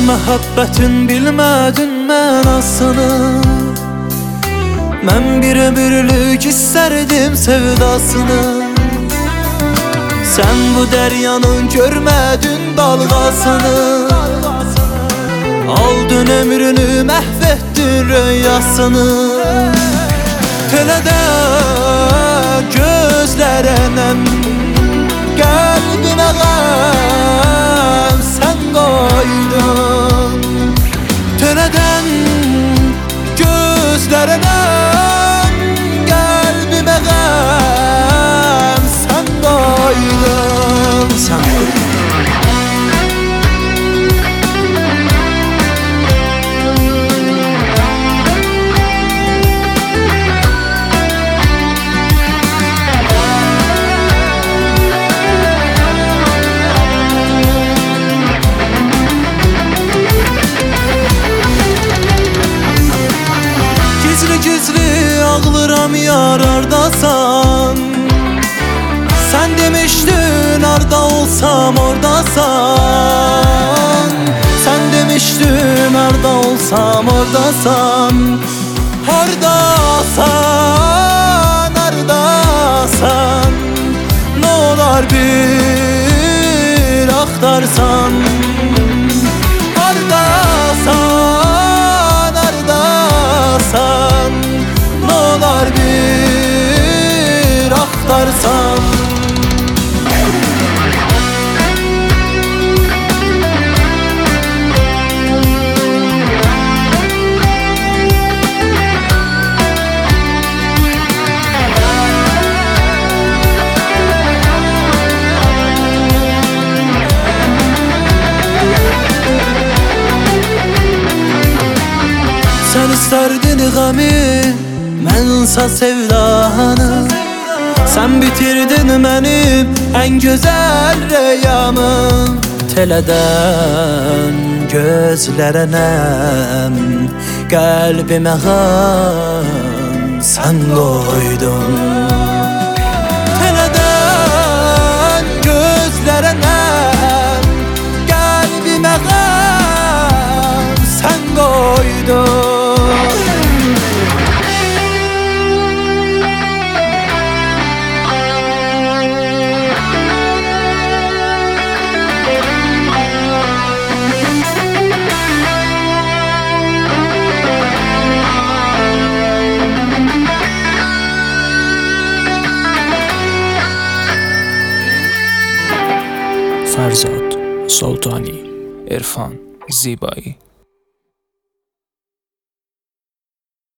məhəbbətin bilmədin mənasını. Mən bir ömürlük istərdim sevdasını. Sən bu dəryanın görmədin dalğasını. Aldın ömrünü, məhv etdin rüyasını. Teledə gözlərənəm, qəlbimə qəm sən qoydun. Teledən gözlərənəm, qəlbimə qəm sən qoydun. Sən qoydun. Gizli ağlıram yarardasan. Sen demiştin arda olsam oradasan. Sen demiştin arda olsam oradasan. Hardasan, hardasan. Ne olar bir aktarsan. Hardasan, hardasan. Ne olar bir aktarsan. Sen isterdin gami, mənsa sevdanı. Sen bitirdin benim en güzel rüyamı. Teledən gözlərənəm, qəlbimə qəm sən qoydun. Teledən gözlərənəm, qəlbimə qəm sən qoydun. فرزاد سلطانی، عرفان زیبایی.